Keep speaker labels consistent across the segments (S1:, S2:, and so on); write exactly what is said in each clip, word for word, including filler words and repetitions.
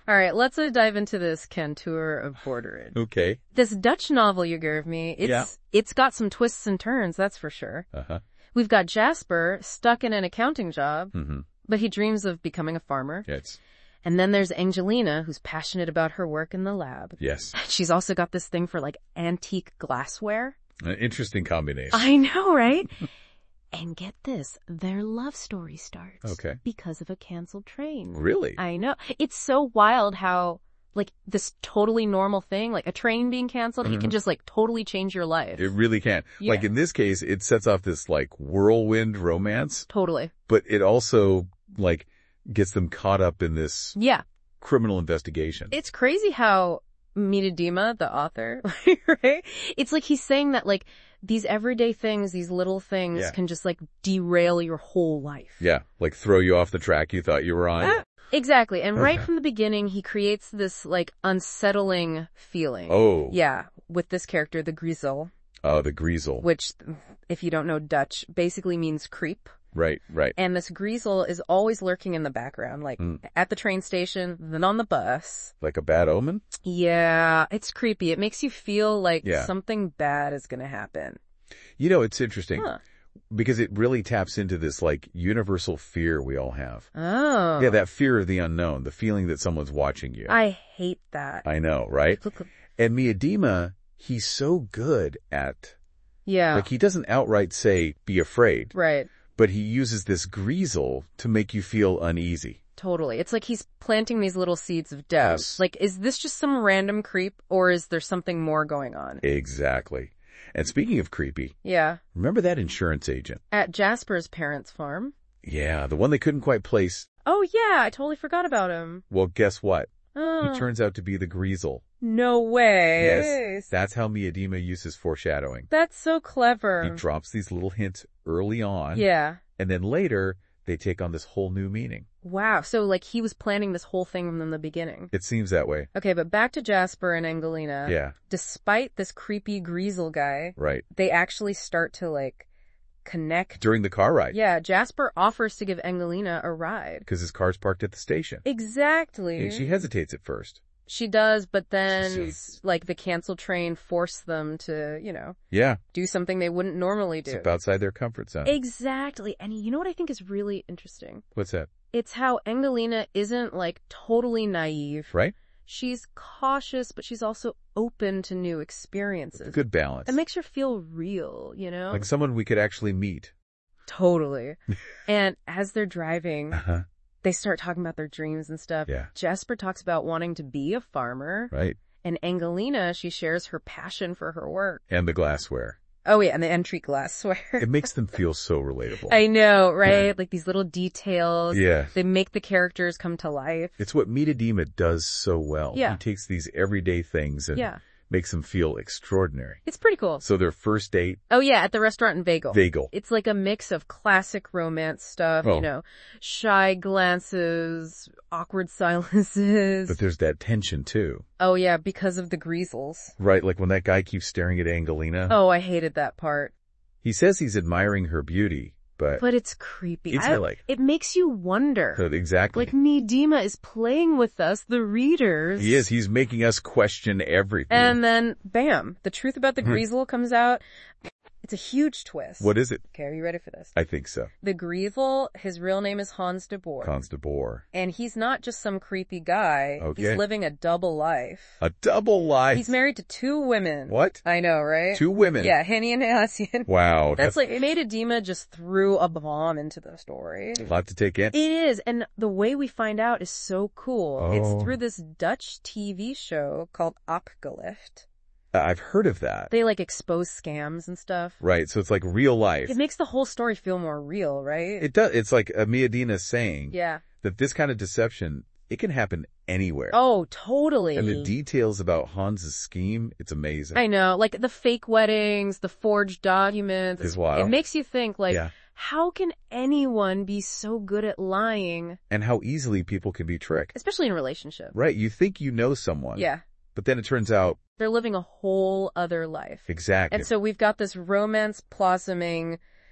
S1: All right, let's uh, dive into this Cantour of Borderidge.
S2: Okay.
S1: This Dutch novel you gave me, it's
S2: Yeah.
S1: it's got some twists and turns, that's for sure.
S2: Uh-huh.
S1: We've got Jasper stuck in an accounting job,
S2: Mm-hmm.
S1: but he dreams of becoming a farmer.
S2: Yes.
S1: And then there's Angelina, who's passionate about her work in the lab.
S2: Yes.
S1: She's also got this thing for, like, antique glassware.
S2: An interesting combination.
S1: I know, right? And get this, their love story starts.
S2: Okay.
S1: Because of a canceled train.
S2: Really?
S1: I know. It's so wild how, like, this totally normal thing, like a train being canceled, it can just, like, totally change your life.
S2: It really can.
S1: Yeah.
S2: Like in this case, it sets off this like whirlwind romance,
S1: Totally.
S2: but it also like gets them caught up in this
S1: Yeah.
S2: criminal investigation.
S1: It's crazy how Miedema, the author, right? It's like he's saying that, like, these everyday things, these little things
S2: Yeah.
S1: can just, like, derail your whole life.
S2: Yeah, like throw you off the track you thought you were on.
S1: Ah, exactly. And right
S2: Okay.
S1: from the beginning, he creates this, like, unsettling feeling.
S2: Oh.
S1: Yeah, with this character, the Griezel,
S2: Oh, the Griezel.
S1: which, if you don't know Dutch, basically means creep.
S2: Right, right.
S1: And this Griezel is always lurking in the background, like
S2: Mm.
S1: at the train station, then on the bus.
S2: Like a bad omen?
S1: Yeah, it's creepy. It makes you feel like
S2: Yeah.
S1: something bad is going to happen.
S2: You know, it's interesting
S1: Huh.
S2: because it really taps into this like universal fear we all have.
S1: Oh.
S2: Yeah, that fear of the unknown, the feeling that someone's watching you.
S1: I hate that.
S2: I know, right?
S1: Look-
S2: And Miedema, he's so good at,
S1: Yeah.
S2: like, he doesn't outright say, be afraid,
S1: Right.
S2: but he uses this Griezel to make you feel uneasy.
S1: Totally. It's like he's planting these little seeds of doubt.
S2: Yes.
S1: Like, is this just some random creep or is there something more going on?
S2: Exactly. And speaking of creepy,
S1: Yeah.
S2: remember that insurance agent?
S1: At Jasper's parents' farm.
S2: Yeah, the one they couldn't quite place.
S1: Oh, yeah. I totally forgot about him.
S2: Well, guess what?
S1: Oh.
S2: He turns out to be the Griezel.
S1: No way.
S2: Yes. That's how Miedema uses foreshadowing.
S1: That's so clever.
S2: He drops these little hints early on.
S1: Yeah.
S2: And then later, they take on this whole new meaning.
S1: Wow. So, like, he was planning this whole thing from the beginning.
S2: It seems that way.
S1: Okay, but back to Jasper and Angelina.
S2: Yeah,
S1: Despite this creepy Griezel guy,
S2: right.
S1: they actually start to, like, connect.
S2: During the car ride.
S1: Yeah, Jasper offers to give Angelina a ride.
S2: Because his car's parked at the station.
S1: Exactly.
S2: And she hesitates at first.
S1: She does, but then,
S2: She's-
S1: like, the canceled train forced them to, you know,
S2: Yeah,
S1: do something they wouldn't normally do.
S2: step outside their comfort zone.
S1: Exactly. And you know what I think is really interesting?
S2: What's that?
S1: It's how Angelina isn't, like, totally naive.
S2: Right?
S1: She's cautious, but she's also open to new experiences.
S2: It's a good balance.
S1: It makes her feel real, you know?
S2: Like someone we could actually meet.
S1: Totally. And as they're driving,
S2: Uh-huh.
S1: they start talking about their dreams and stuff.
S2: Yeah.
S1: Jasper talks about wanting to be a farmer.
S2: Right?
S1: And Angelina, she shares her passion for her work.
S2: And the glassware.
S1: Oh, yeah, and the entry glassware.
S2: It makes them feel so relatable.
S1: I know, right? Like these little details.
S2: Yeah.
S1: They make the characters come to life.
S2: It's what Miedema does so well.
S1: Yeah.
S2: He takes these everyday things and
S1: Yeah.
S2: makes them feel extraordinary.
S1: It's pretty cool.
S2: So their first date,
S1: Oh, yeah, at the restaurant in Vagel.
S2: Vagel.
S1: It's like a mix of classic romance stuff,
S2: Oh.
S1: you know, shy glances, awkward silences.
S2: But there's that tension too.
S1: Oh, yeah, because of the Griezels.
S2: Right? Like when that guy keeps staring at Angelina.
S1: Oh, I hated that part.
S2: He says he's admiring her beauty, but,
S1: But it's creepy.
S2: It's
S1: I-
S2: like-
S1: it makes you wonder.
S2: Uh, exactly.
S1: Like, Miedema is playing with us, the readers.
S2: He is. He's making us question everything.
S1: And then, bam, the truth about the Griezel comes out. It's a huge twist.
S2: What is it?
S1: Okay, are you ready for this?
S2: I think so.
S1: The Griezel, his real name is Hans de Boer.
S2: Hans de Boer.
S1: And he's not just some creepy guy.
S2: Okay.
S1: He's living a double life.
S2: A double life.
S1: He's married to two women.
S2: What?
S1: I know, right?
S2: Two women.
S1: Yeah, Henny and Hassian.
S2: Wow.
S1: That's like, Miedema just threw a bomb into the story.
S2: a lot to take in.
S1: It is, and the way we find out is so cool.
S2: Oh.
S1: It's through this Dutch T V show called Opgelicht.
S2: Uh, I've heard of that.
S1: They like expose scams and stuff.
S2: Right. So it's like real life.
S1: It makes the whole story feel more real, right?
S2: It does. It's like a Miedema saying
S1: Yeah.
S2: that this kind of deception, it can happen anywhere.
S1: Oh, totally.
S2: And the details about Hans's scheme, it's amazing.
S1: I know, like the fake weddings, the forged documents.
S2: Is wild.
S1: It makes you think, like,
S2: Yeah.
S1: how can anyone be so good at lying,
S2: And how easily people can be tricked.
S1: especially in a relationship?
S2: Right. You think you know someone.
S1: Yeah.
S2: But then it turns out
S1: They're living a whole other life.
S2: exactly.
S1: And so we've got this romance blossoming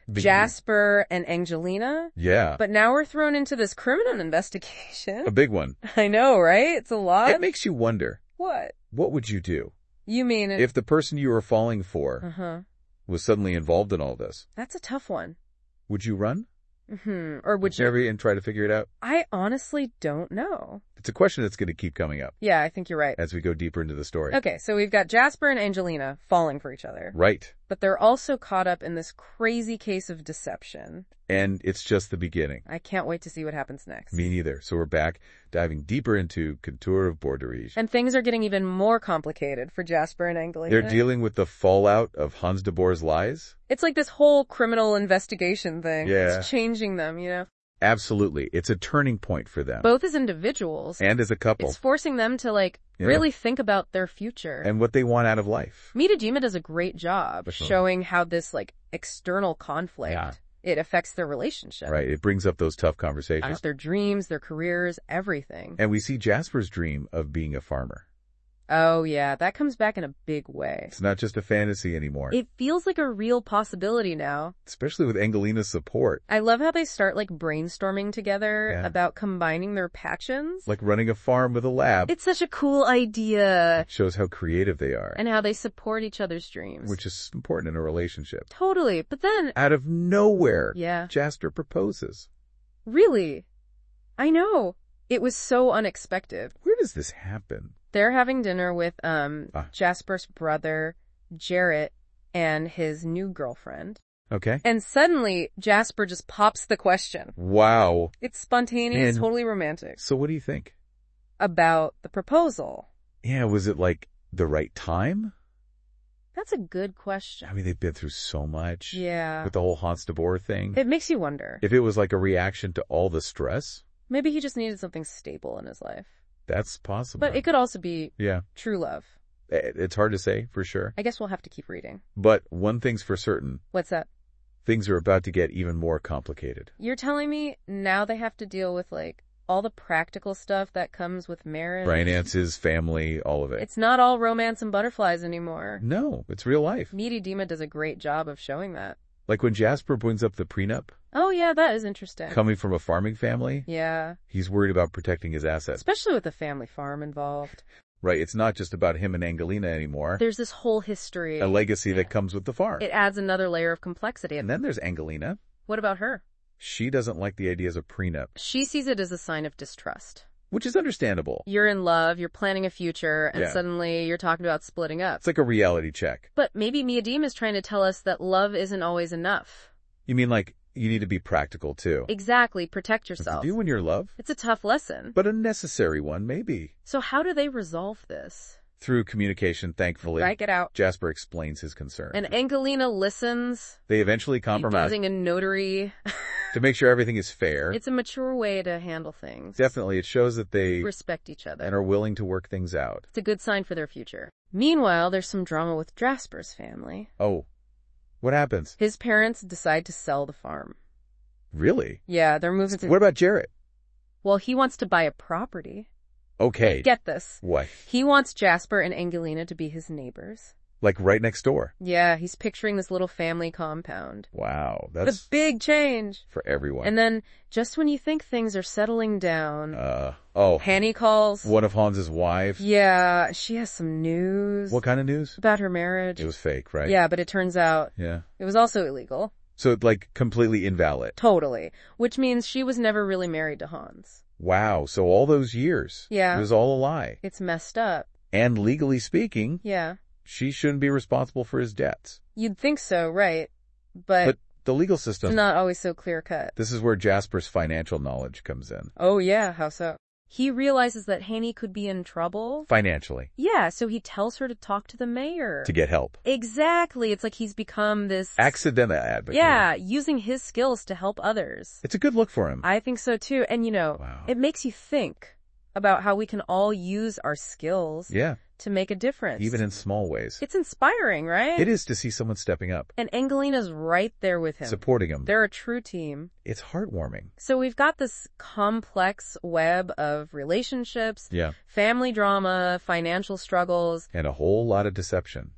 S2: Big-
S1: Jasper and Angelina.
S2: Yeah.
S1: But now we're thrown into this criminal investigation.
S2: A big one.
S1: I know, right? It's a lot.
S2: It makes you wonder,
S1: What?
S2: what would you do
S1: You mean it?
S2: if the person you were falling for
S1: Uh-huh.
S2: was suddenly involved in all this?
S1: That's a tough one.
S2: Would you run?
S1: Hmm. Or would you?
S2: Ever and try to figure it out?
S1: I honestly don't know.
S2: It's a question that's going to keep coming up
S1: Yeah, I think you're right.
S2: as we go deeper into the story.
S1: Okay, so we've got Jasper and Angelina falling for each other.
S2: Right.
S1: But they're also caught up in this crazy case of deception.
S2: And it's just the beginning.
S1: I can't wait to see what happens next.
S2: Me neither. So we're back, diving deeper into Couture of Borderie.
S1: And things are getting even more complicated for Jasper and Angelina.
S2: They're dealing with the fallout of Hans de Boer's lies?
S1: It's like this whole criminal investigation thing.
S2: Yeah.
S1: It's changing them, you know?
S2: Absolutely. It's a turning point for them.
S1: Both as individuals.
S2: And as a couple.
S1: It's forcing them to, like,
S2: Yeah.
S1: really think about their future.
S2: And what they want out of life.
S1: Mitejima does a great job
S2: Definitely.
S1: showing how this, like, external conflict,
S2: Yeah.
S1: it affects their relationship.
S2: Right. It brings up those tough conversations.
S1: Their dreams, their careers, everything.
S2: And we see Jasper's dream of being a farmer.
S1: Oh, yeah, that comes back in a big way.
S2: It's not just a fantasy anymore.
S1: It feels like a real possibility now.
S2: Especially with Angelina's support.
S1: I love how they start, like, brainstorming together
S2: Yeah.
S1: about combining their passions.
S2: Like running a farm with a lab.
S1: It's such a cool idea.
S2: Shows how creative they are.
S1: And how they support each other's dreams.
S2: Which is important in a relationship.
S1: Totally. But then,
S2: Out of nowhere,
S1: yeah,
S2: Jasper proposes.
S1: really? I know. It was so unexpected.
S2: Where does this happen?
S1: They're having dinner with um
S2: Ah.
S1: Jasper's brother, Jarrett, and his new girlfriend.
S2: Okay.
S1: And suddenly, Jasper just pops the question.
S2: Wow.
S1: It's spontaneous,
S2: And-
S1: totally romantic.
S2: So what do you think?
S1: About the proposal.
S2: Yeah, was it like the right time?
S1: That's a good question.
S2: I mean, they've been through so much.
S1: Yeah.
S2: With the whole Hans de Boer thing.
S1: It makes you wonder.
S2: If it was like a reaction to all the stress,
S1: Maybe he just needed something stable in his life.
S2: that's possible.
S1: But it could also be
S2: Yeah.
S1: true love.
S2: I- It's hard to say for sure.
S1: I guess we'll have to keep reading.
S2: But one thing's for certain.
S1: What's that?
S2: Things are about to get even more complicated.
S1: You're telling me now they have to deal with, like, all the practical stuff that comes with marriage?
S2: Finances, family, all of it.
S1: It's not all romance and butterflies anymore.
S2: No, it's real life.
S1: Mitejima does a great job of showing that.
S2: Like when Jasper brings up the prenup,
S1: Oh, yeah, that is interesting.
S2: coming from a farming family,
S1: Yeah,
S2: he's worried about protecting his assets.
S1: especially with the family farm involved.
S2: Right, it's not just about him and Angelina anymore.
S1: There's this whole history.
S2: A legacy that comes with the farm.
S1: It adds another layer of complexity.
S2: And then there's Angelina.
S1: What about her?
S2: She doesn't like the ideas of prenup,
S1: She sees it as a sign of distrust.
S2: which is understandable.
S1: You're in love, you're planning a future, and
S2: Yeah.
S1: suddenly you're talking about splitting up.
S2: It's like a reality check.
S1: But maybe Mitejima is trying to tell us that love isn't always enough.
S2: You mean like you need to be practical too?
S1: Exactly, protect
S2: What to
S1: yourself.
S2: do when you're in love?
S1: It's a tough lesson.
S2: But a necessary one, maybe.
S1: So how do they resolve this?
S2: Through communication, thankfully.
S1: Right, get out.
S2: Jasper explains his concern.
S1: And Angelina listens.
S2: They eventually compromise
S1: Using a notary.
S2: to make sure everything is fair.
S1: It's a mature way to handle things.
S2: Definitely, it shows that they
S1: Respect each other.
S2: and are willing to work things out.
S1: It's a good sign for their future. Meanwhile, there's some drama with Jasper's family.
S2: Oh, what happens?
S1: His parents decide to sell the farm.
S2: Really?
S1: Yeah, they're moving to...
S2: What about Jarrett?
S1: Well, he wants to buy a property.
S2: Okay.
S1: Get this.
S2: What?
S1: He wants Jasper and Angelina to be his neighbors.
S2: Like right next door?
S1: Yeah, he's picturing this little family compound.
S2: Wow,
S1: The
S2: that's
S1: big change.
S2: for everyone.
S1: And then, just when you think things are settling down,
S2: uh, oh,
S1: Hanny calls.
S2: one of Hans's wives?
S1: Yeah, she has some news.
S2: What kind of news?
S1: About her marriage.
S2: It was fake, right?
S1: Yeah, but it turns out
S2: Yeah.
S1: it was also illegal.
S2: So, like, completely invalid.
S1: Totally. Which means she was never really married to Hans.
S2: Wow, so all those years.
S1: Yeah.
S2: It was all a lie.
S1: It's messed up.
S2: And legally speaking,
S1: Yeah.
S2: she shouldn't be responsible for his debts.
S1: You'd think so, right? But,
S2: But the legal system,
S1: it's not always so clear cut.
S2: this is where Jasper's financial knowledge comes in.
S1: Oh yeah, how so? He realizes that Hanny could be in trouble.
S2: Financially.
S1: Yeah, so he tells her to talk to the mayor.
S2: To get help.
S1: Exactly. It's like he's become this...
S2: Accidental advocate.
S1: Yeah, using his skills to help others.
S2: It's a good look for him.
S1: I think so too. And you know,
S2: Wow.
S1: it makes you think about how we can all use our skills
S2: Yeah,
S1: to make a difference.
S2: even in small ways.
S1: It's inspiring, right?
S2: It is to see someone stepping up,
S1: And Angelina's right there with him.
S2: supporting him.
S1: They're a true team.
S2: It's heartwarming.
S1: So we've got this complex web of relationships,
S2: Yeah,
S1: family drama, financial struggles.
S2: and a whole lot of deception.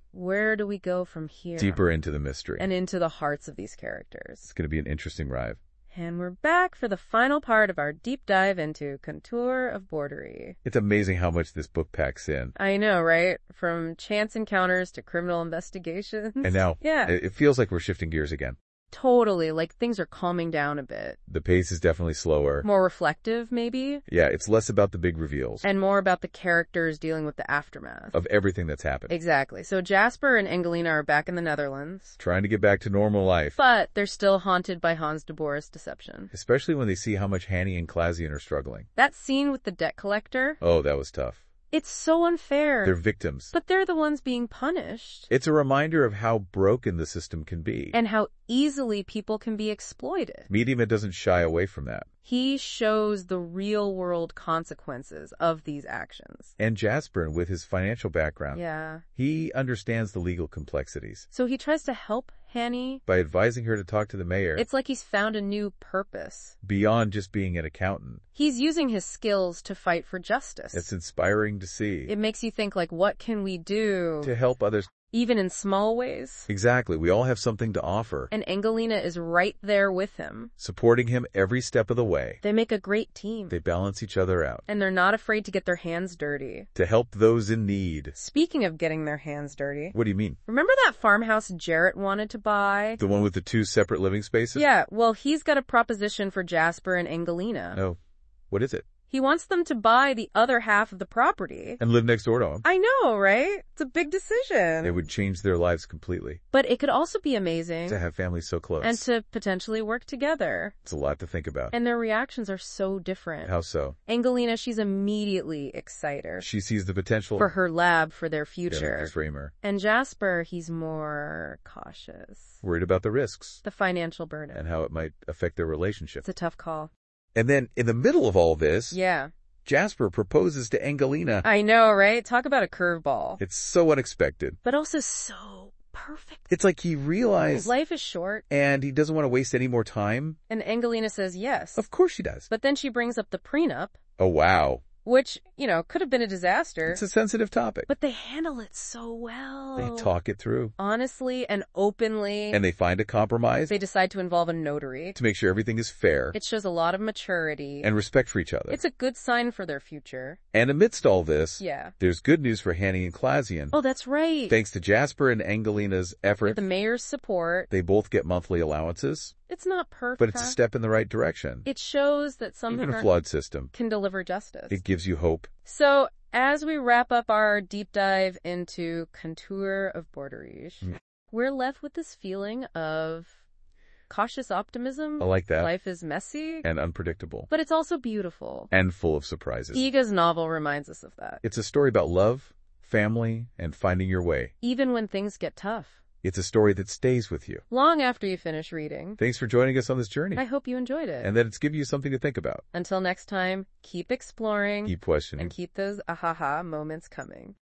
S1: where do we go from here?
S2: Deeper into the mystery.
S1: And into the hearts of these characters.
S2: It's going to be an interesting ride.
S1: And we're back for the final part of our deep dive into Contour of Borderie.
S2: It's amazing how much this book packs in.
S1: I know, right? From chance encounters to criminal investigations.
S2: And now,
S1: yeah.
S2: it feels like we're shifting gears again.
S1: Totally, like things are calming down a bit.
S2: The pace is definitely slower.
S1: More reflective, maybe?
S2: Yeah, it's less about the big reveals.
S1: And more about the characters dealing with the aftermath.
S2: Of everything that's happened.
S1: Exactly. So Jasper and Angelina are back in the Netherlands.
S2: Trying to get back to normal life.
S1: But they're still haunted by Hans de Boris' deception.
S2: Especially when they see how much Hanny and Klazian are struggling.
S1: That scene with the debt collector.
S2: Oh, that was tough.
S1: It's so unfair.
S2: They're victims.
S1: But they're the ones being punished.
S2: It's a reminder of how broken the system can be.
S1: And how easily people can be exploited.
S2: Medium doesn't shy away from that.
S1: He shows the real-world consequences of these actions.
S2: And Jasper, with his financial background,
S1: yeah,
S2: he understands the legal complexities.
S1: So he tries to help Hanny
S2: by advising her to talk to the mayor.
S1: It's like he's found a new purpose.
S2: Beyond just being an accountant.
S1: He's using his skills to fight for justice.
S2: It's inspiring to see.
S1: It makes you think, like, what can we do
S2: to help others?
S1: Even in small ways.
S2: Exactly. We all have something to offer.
S1: And Angelina is right there with him.
S2: Supporting him every step of the way.
S1: They make a great team.
S2: They balance each other out.
S1: And they're not afraid to get their hands dirty.
S2: To help those in need.
S1: Speaking of getting their hands dirty.
S2: What do you mean?
S1: Remember that farmhouse Jarrett wanted to buy?
S2: The one with the two separate living spaces?
S1: Yeah, well, he's got a proposition for Jasper and Angelina.
S2: Oh, what is it?
S1: He wants them to buy the other half of the property.
S2: And live next door to him.
S1: I know, right? It's a big decision.
S2: It would change their lives completely.
S1: But it could also be amazing.
S2: To have families so close.
S1: And to potentially work together.
S2: It's a lot to think about.
S1: And their reactions are so different.
S2: How so?
S1: Angelina, she's immediately excited.
S2: She sees the potential.
S1: For her lab, for their future.
S2: Yeah, framer.
S1: And Jasper, he's more cautious.
S2: Worried about the risks.
S1: The financial burden.
S2: And how it might affect their relationship.
S1: It's a tough call.
S2: And then, in the middle of all this,
S1: yeah,
S2: Jasper proposes to Angelina.
S1: I know, right? Talk about a curveball.
S2: It's so unexpected.
S1: But also so perfect.
S2: It's like he realized
S1: life is short.
S2: And he doesn't want to waste any more time.
S1: And Angelina says yes.
S2: Of course she does.
S1: But then she brings up the prenup.
S2: Oh, wow.
S1: Which, you know, could have been a disaster.
S2: It's a sensitive topic.
S1: But they handle it so well.
S2: They talk it through.
S1: Honestly and openly.
S2: And they find a compromise.
S1: They decide to involve a notary.
S2: To make sure everything is fair.
S1: It shows a lot of maturity.
S2: And respect for each other.
S1: It's a good sign for their future.
S2: And amidst all this,
S1: yeah,
S2: there's good news for Hanny and Klazian.
S1: Oh, that's right.
S2: Thanks to Jasper and Angelina's effort.
S1: With the mayor's support.
S2: They both get monthly allowances.
S1: It's not perfect.
S2: But it's a step in the right direction.
S1: It shows that some
S2: Even a flawed system
S1: can deliver justice.
S2: It gives you hope.
S1: So, as we wrap up our deep dive into Contour of Borderie, mm. we're left with this feeling of cautious optimism.
S2: I like that.
S1: Life is messy.
S2: And unpredictable.
S1: But it's also beautiful.
S2: And full of surprises.
S1: Iga's novel reminds us of that.
S2: It's a story about love, family, and finding your way.
S1: Even when things get tough.
S2: It's a story that stays with you.
S1: Long after you finish reading.
S2: Thanks for joining us on this journey.
S1: I hope you enjoyed it.
S2: And that it's given you something to think about.
S1: Until next time, keep exploring.
S2: Keep questioning.
S1: And keep those ahaha moments coming.